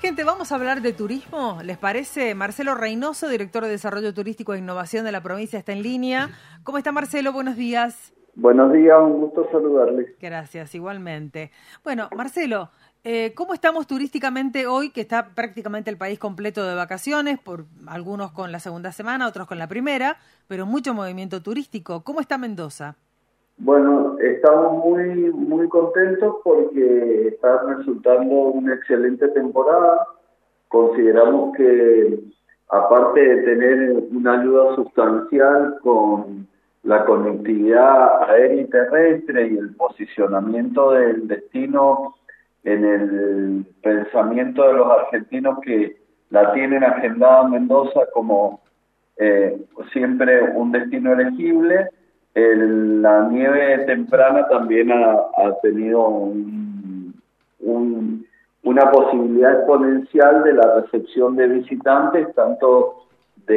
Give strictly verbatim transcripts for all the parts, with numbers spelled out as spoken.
Gente, vamos a hablar de turismo, ¿les parece? Marcelo Reynoso, director de Desarrollo Turístico e Innovación de la provincia, está en línea. ¿Cómo está, Marcelo? Buenos días. Buenos días, un gusto saludarles. Gracias, igualmente. Bueno, Marcelo, eh, ¿cómo estamos turísticamente hoy, que está prácticamente el país completo de vacaciones, por algunos con la segunda semana, otros con la primera, pero mucho movimiento turístico? ¿Cómo está Mendoza? Bueno, estamos muy muy contentos porque está resultando una excelente temporada. Consideramos que, aparte de tener una ayuda sustancial con la conectividad aérea y terrestre y el posicionamiento del destino en el pensamiento de los argentinos que la tienen agendada Mendoza como eh, siempre un destino elegible, el, la nieve temprana también ha, ha tenido un, un, una posibilidad exponencial de la recepción de visitantes, tanto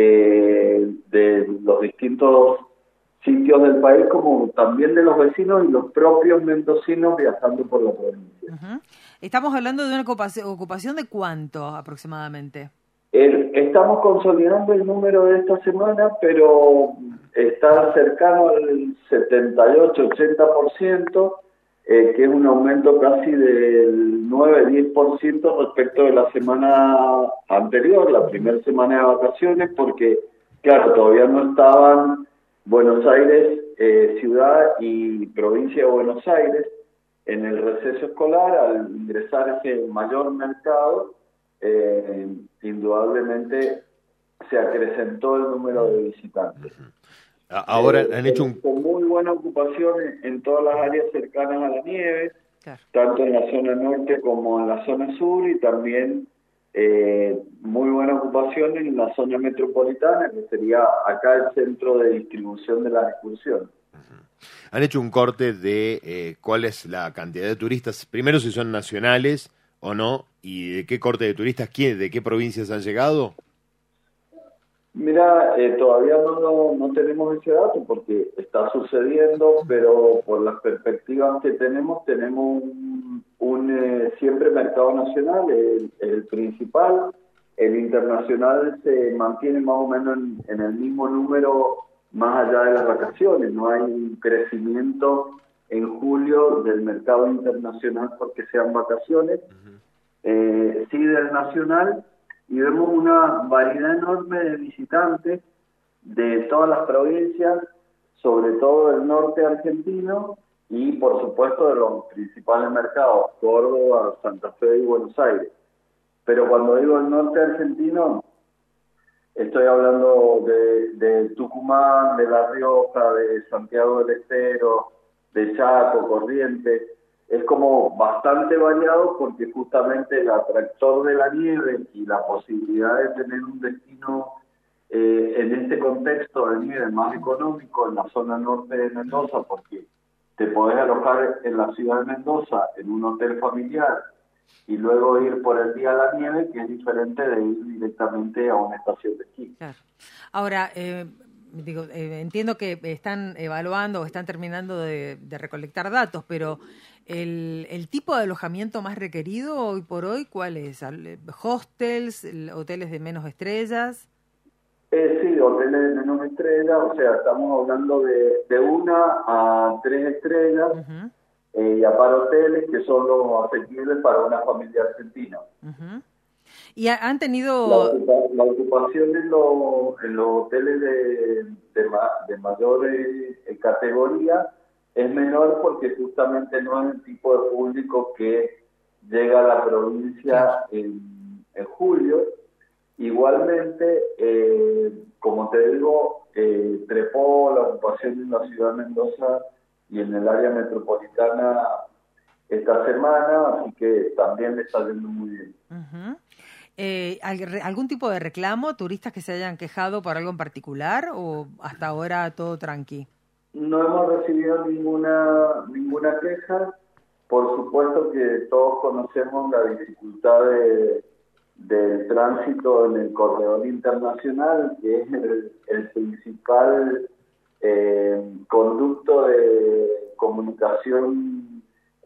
de, de los distintos sitios del país como también de los vecinos y los propios mendocinos viajando por la provincia. Uh-huh. Estamos hablando de una ocupación, ocupación de ¿cuánto aproximadamente? El, estamos consolidando el número de esta semana, pero está cercano al setenta y ocho ochenta por ciento, eh, que es un aumento casi del nueve a diez por ciento respecto de la semana anterior, la primera semana de vacaciones, porque, claro, todavía no estaban Buenos Aires, eh, ciudad y provincia de Buenos Aires en el receso escolar. Al ingresar ese mayor mercado, eh, indudablemente se acrecentó el número de visitantes. Ahora eh, han hecho un... Con muy buena ocupación en, en todas las áreas cercanas a la nieve, claro, tanto en la zona norte como en la zona sur, y también eh, muy buena ocupación en la zona metropolitana, que sería acá el centro de distribución de las excursiones. Uh-huh. Han hecho un corte de eh, cuál es la cantidad de turistas, primero si son nacionales o no, y de qué corte de turistas, ¿quién, de qué provincias han llegado. Mira, eh, todavía no, no, no tenemos ese dato porque está sucediendo, pero por las perspectivas que tenemos, tenemos un, un eh, siempre mercado nacional, el, el principal. El internacional se mantiene más o menos en, en el mismo número más allá de las vacaciones. No hay un crecimiento en julio del mercado internacional porque sean vacaciones, uh-huh. eh, sí del nacional. Y vemos una variedad enorme de visitantes de todas las provincias, sobre todo del norte argentino y por supuesto de los principales mercados, Córdoba, Santa Fe y Buenos Aires. Pero cuando digo el norte argentino, estoy hablando de, de Tucumán, de La Rioja, de Santiago del Estero, de Chaco, Corrientes. Es como bastante variado porque justamente el atractor de la nieve y la posibilidad de tener un destino eh, en este contexto de nieve más económico en la zona norte de Mendoza, porque te podés alojar en la ciudad de Mendoza en un hotel familiar y luego ir por el día a la nieve, que es diferente de ir directamente a una estación de esquí. Claro. Ahora, eh... Digo, eh, entiendo que están evaluando o están terminando de, de recolectar datos, pero el, el tipo de alojamiento más requerido hoy por hoy, ¿cuál es? ¿Hostels, hoteles de menos estrellas? Eh, sí, hoteles de menos estrellas, o sea, estamos hablando de, de una a tres estrellas, uh-huh. eh, y a para hoteles que son los asequibles para una familia argentina. Uh-huh. ¿Y han tenido...? La, la ocupación en, lo, en los hoteles de, de, ma, de mayor eh, categoría es menor porque justamente no es el tipo de público que llega a la provincia en, en julio. Igualmente, eh, como te digo, eh, trepó la ocupación en la ciudad de Mendoza y en el área metropolitana esta semana, así que también le está yendo muy bien. Uh-huh. Eh, ¿Algún tipo de reclamo? ¿Turistas que se hayan quejado por algo en particular o hasta ahora todo tranqui? No hemos recibido ninguna ninguna queja. Por supuesto que todos conocemos la dificultad de, del tránsito en el corredor internacional, que es el, el principal eh, conducto de comunicación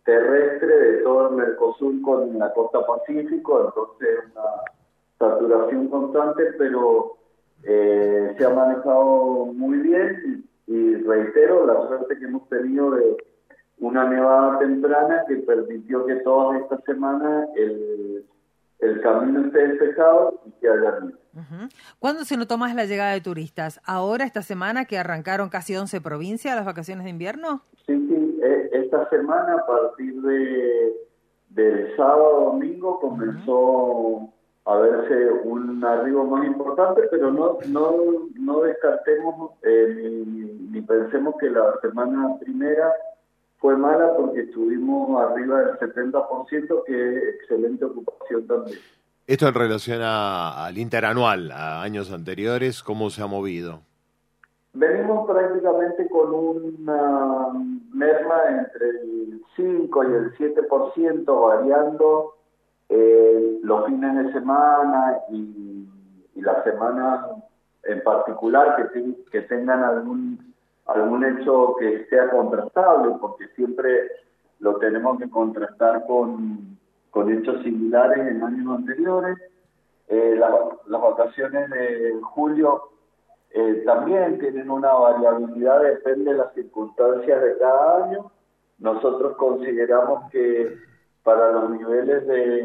terrestre de todo el Mercosur con la costa Pacífico, entonces una saturación constante, pero eh, se ha manejado muy bien y, y reitero la suerte que hemos tenido de una nevada temprana que permitió que toda esta semana el, el camino esté despejado y que haya nieve. Uh-huh. ¿Cuándo se notó más la llegada de turistas? ¿Ahora, esta semana que arrancaron casi once provincias las vacaciones de invierno? Sí, sí, esta semana a partir de del sábado domingo comenzó uh-huh. a verse un arribo más importante, pero no no no descartemos eh, ni, ni pensemos que la semana primera fue mala porque estuvimos arriba del setenta por ciento, que es excelente ocupación también. Esto en relación a, al interanual, a años anteriores, ¿cómo se ha movido? Venimos prácticamente con una merma entre el cinco y el siete por ciento, variando eh, los fines de semana y, y las semanas en particular que, te, que tengan algún algún hecho que sea contrastable, porque siempre lo tenemos que contrastar con, con hechos similares en años anteriores. Eh, la, las vacaciones de julio eh, también tienen una variabilidad, depende de las circunstancias de cada año. Nosotros consideramos que para los niveles de,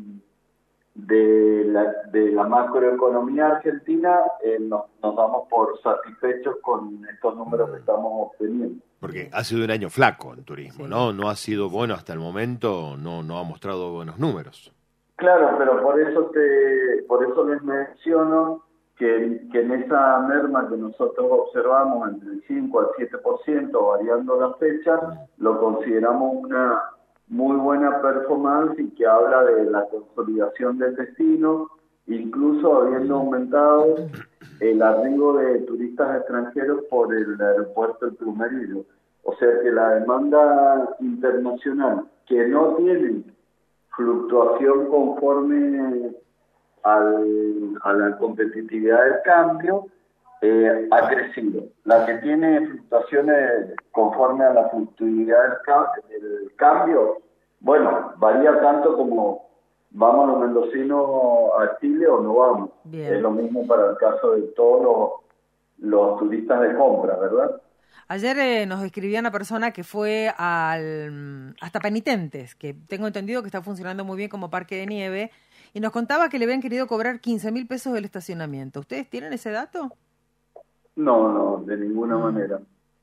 de, la, de la macroeconomía argentina eh, nos, nos damos por satisfechos con estos números que estamos obteniendo. Porque ha sido un año flaco en turismo, sí. ¿no? No ha sido bueno hasta el momento, no, no ha mostrado buenos números. Claro, pero por eso te, por eso les menciono que, que en esa merma que nosotros observamos entre el cinco al siete por ciento, variando las fechas, lo consideramos una muy buena performance y que habla de la consolidación del destino, incluso habiendo aumentado el arribo de turistas extranjeros por el aeropuerto El Plumerillo. O sea que la demanda internacional, que no tiene fluctuación conforme al, a la competitividad del cambio, eh, ha crecido. La que tiene fluctuaciones conforme a la fluctuatividad del, ca- del cambio, bueno, varía tanto como vamos los mendocinos a Chile o no vamos. Bien. Es lo mismo para el caso de todos los, los turistas de compra, ¿verdad? Ayer eh, nos escribía una persona que fue al hasta Penitentes, que tengo entendido que está funcionando muy bien como parque de nieve, y nos contaba que le habían querido cobrar quince mil pesos del estacionamiento. ¿Ustedes tienen ese dato? No, no, de ninguna mm. manera.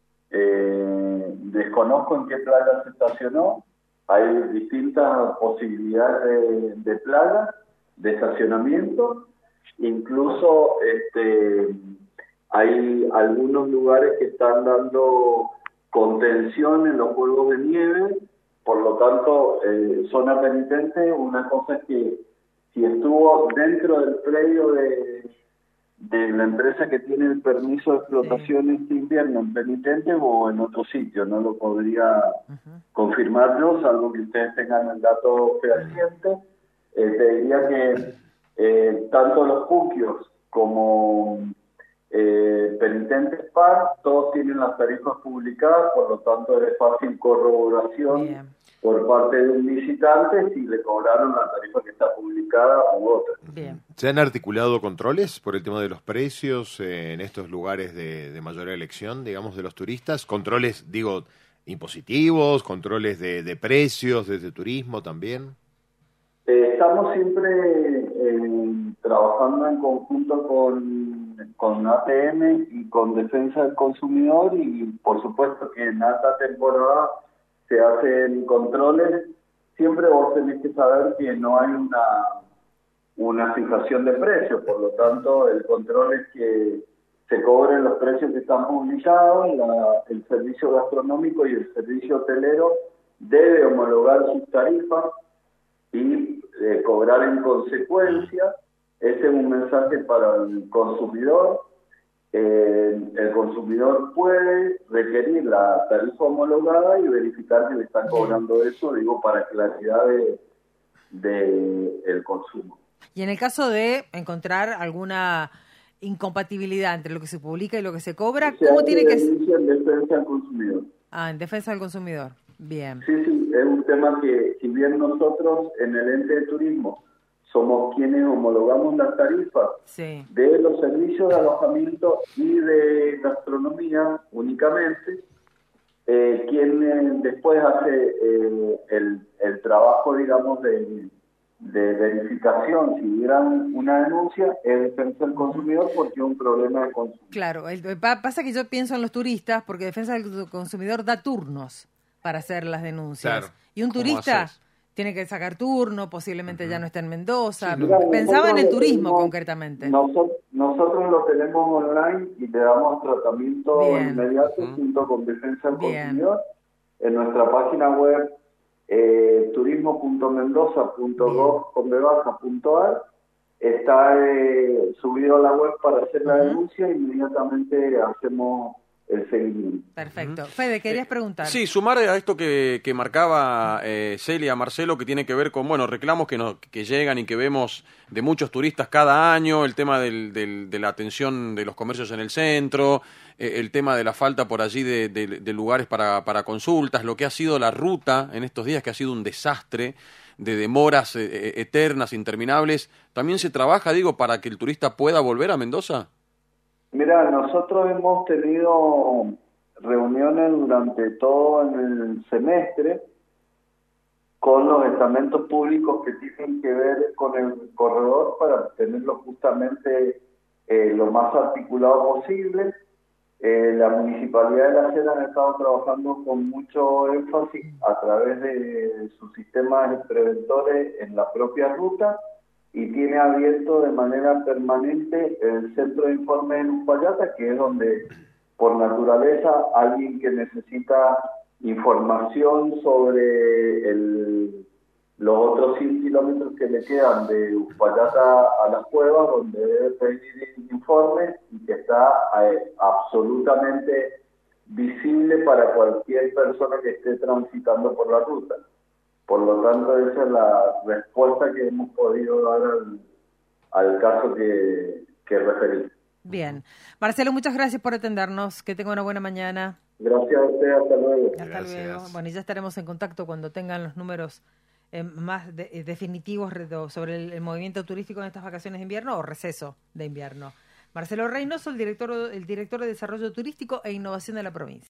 Eh, desconozco en qué playa se estacionó. Hay distintas posibilidades de, de playa, de estacionamiento. Incluso este, hay algunos lugares que están dando contención en los juegos de nieve. Por lo tanto, eh, zona penitente, una cosa es que si estuvo dentro del predio de, de la empresa que tiene el permiso de explotación sí. este invierno en penitente o en otro sitio, no lo podría uh-huh. confirmar yo, salvo que ustedes tengan el dato fehaciente. Uh-huh. Eh, te diría que eh, tanto los puquios como eh, penitentes P A R, todos tienen las tarifas publicadas, por lo tanto es fácil corroboración yeah. por parte de un visitante si le cobraron la tarifa que está publicada u otra. Bien. ¿Se han articulado controles por el tema de los precios eh, en estos lugares de, de mayor elección, digamos, de los turistas? Controles, digo, impositivos, controles de, de precios, desde turismo también. Eh, estamos siempre eh, trabajando en conjunto con, con A T M y con Defensa del Consumidor, y por supuesto que en esta temporada se hacen controles. Siempre vos tenés que saber que no hay una, una fijación de precios, por lo tanto el control es que se cobren los precios que están publicados. La, el servicio gastronómico y el servicio hotelero debe homologar sus tarifas y eh, cobrar en consecuencia. Ese es un mensaje para el consumidor. Eh, el consumidor puede requerir la tarifa homologada y verificar que le están cobrando eso, digo, para claridad de, de el consumo. Y en el caso de encontrar alguna incompatibilidad entre lo que se publica y lo que se cobra, se ¿cómo tiene que ser? En defensa del consumidor. Ah, en defensa del consumidor. Bien. Sí, sí. es un tema que, si bien nosotros en el ente de turismo somos quienes homologamos las tarifas sí. de los servicios de alojamiento y de gastronomía únicamente, eh, quien eh, después hace eh, el, el trabajo, digamos, de, de verificación, si hubieran una denuncia, es Defensa del Consumidor porque es un problema de consumo. Claro, el, pasa que yo pienso en los turistas porque Defensa del Consumidor da turnos para hacer las denuncias. Claro. Y un turista haces? tiene que sacar turno, posiblemente uh-huh. ya no está en Mendoza. Sí, mira, pensaba en el turismo tenemos, concretamente. Nosotros, nosotros lo tenemos online y le damos tratamiento Bien. inmediato uh-huh. junto con Defensa del Bien. Consumidor en nuestra página web eh, turismo punto mendoza punto gov punto ar. Está eh, subido a la web para hacer la uh-huh. denuncia e inmediatamente hacemos el seguimiento. Perfecto. Fede, querías preguntar. Sí, sumar a esto que, que marcaba eh, Celia, Marcelo, que tiene que ver con, bueno, reclamos que, nos, que llegan y que vemos de muchos turistas cada año, el tema del, del, de la atención de los comercios en el centro, eh, el tema de la falta por allí de, de, de lugares para, para consultas, lo que ha sido la ruta en estos días, que ha sido un desastre, de demoras eh, eternas, interminables. ¿También se trabaja, digo, para que el turista pueda volver a Mendoza? Mira, nosotros hemos tenido reuniones durante todo el semestre con los estamentos públicos que tienen que ver con el corredor para tenerlo justamente eh, lo más articulado posible. Eh, la Municipalidad de La Serena ha estado trabajando con mucho énfasis a través de sus sistemas preventores en la propia ruta y tiene abierto de manera permanente el centro de informes en Uspallata, que es donde, por naturaleza, alguien que necesita información sobre el, los otros cien kilómetros que le quedan de Uspallata a las cuevas, donde debe pedir informes y que está eh, absolutamente visible para cualquier persona que esté transitando por la ruta. Por lo tanto, esa es la respuesta que hemos podido dar al, al caso que, que referí. Bien. Marcelo, muchas gracias por atendernos. Que tenga una buena mañana. Gracias a usted. Hasta luego. Hasta gracias. luego. Bueno, y ya estaremos en contacto cuando tengan los números eh, más de, eh, definitivos sobre el, el movimiento turístico en estas vacaciones de invierno o receso de invierno. Marcelo Reynoso, el director, el director de Desarrollo Turístico e Innovación de la provincia.